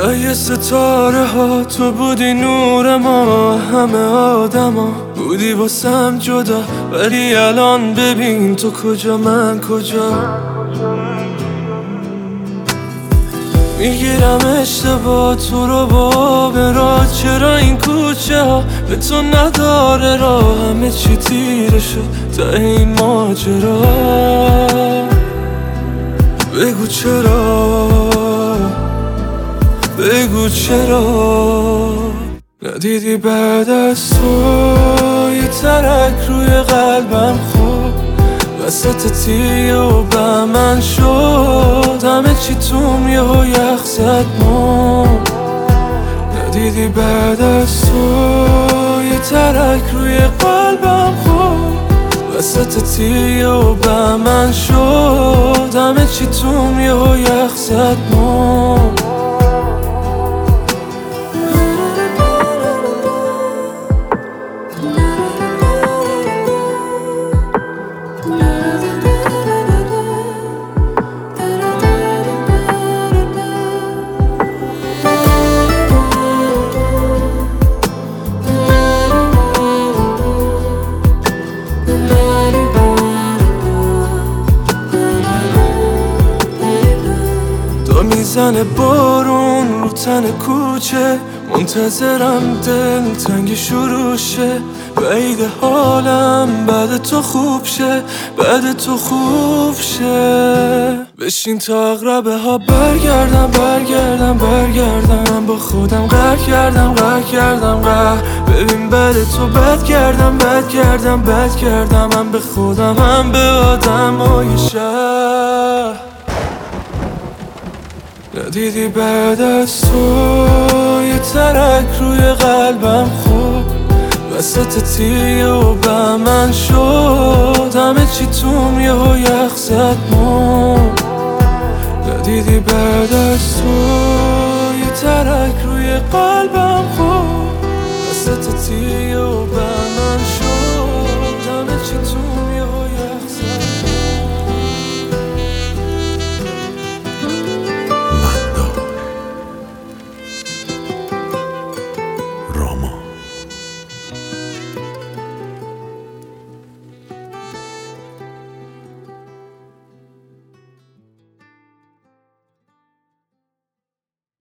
جای ستاره ها تو بودی نور ما، همه آدما بودی واسم جدا، ولی الان ببین تو کجا من کجا. میگیرم اشتباه تو رو با برا، چرا این کوچه ها به تو نداره راه، همه چی تیره شد تا این ماجرا. بگو چرا، بگو چرا ندیدی بعد از تو یه ترک روی قلبم خود وسط تیه و به من شد، همه چی توم یه و یخ زد مون. ندیدی بعد از تو یه ترک روی قلبم خود وسط تیه و به من شد، همه چی توم یه و یخ زد مون. میزنه بارون رو تن کوچه، منتظرم دل تنگ شروع شه، بعید حالم بعد تو خوب شه، بعد تو خوب شه. بشین تا اقربه ها برگردم برگردم برگردم، با خودم قهر کردم قهر کردم قهر، ببین بعد تو بد کردم بد کردم بد کردم، هم به خودم هم به آدم های شهر. ندیدی بعد از تو یه ترک روی قلبم خود وسط تیه و به من شد، همه چی توم یه و یخ زد مون. ندیدی بعد از تو یه ترک روی قلبم خود وسط تیه و به من شد، همه چی توم